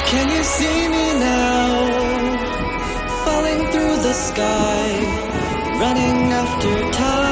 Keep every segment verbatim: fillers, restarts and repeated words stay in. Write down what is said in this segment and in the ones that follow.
Can you see me now? Falling through the sky, running after time.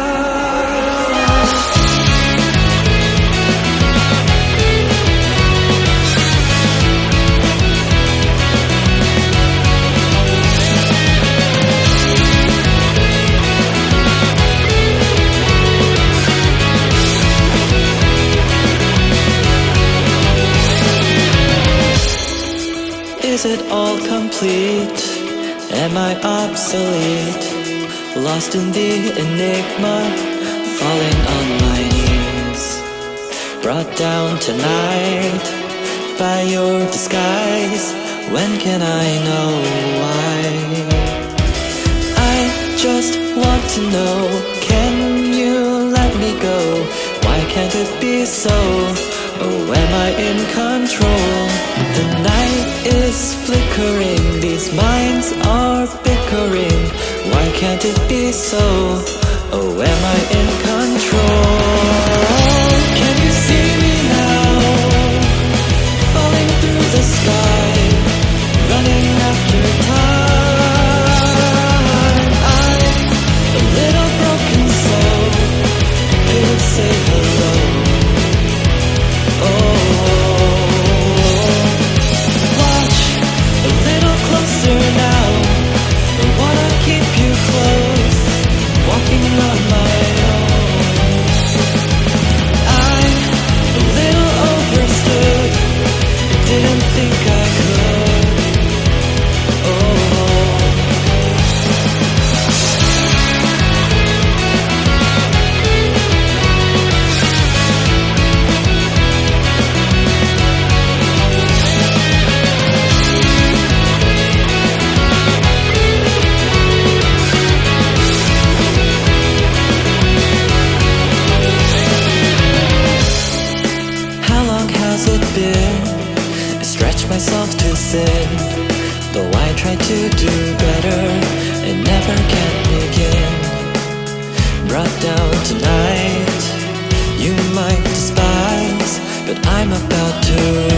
Is it all complete? Am I obsolete? Lost in the enigma, falling on my knees. Brought down tonight by your disguise. When can I know why? I just want to know, can you let me go? Why can't it be so? Oh, am I in control? The night is flickering, these minds are bickering. Why can't it be so? Oh, am I in control? Can you see me now? Falling through the sky, running after time. I'm a little broken soul, could say hello. Myself to sin, though I try to do better, it never can begin. Brought down tonight, you might despise, but I'm about to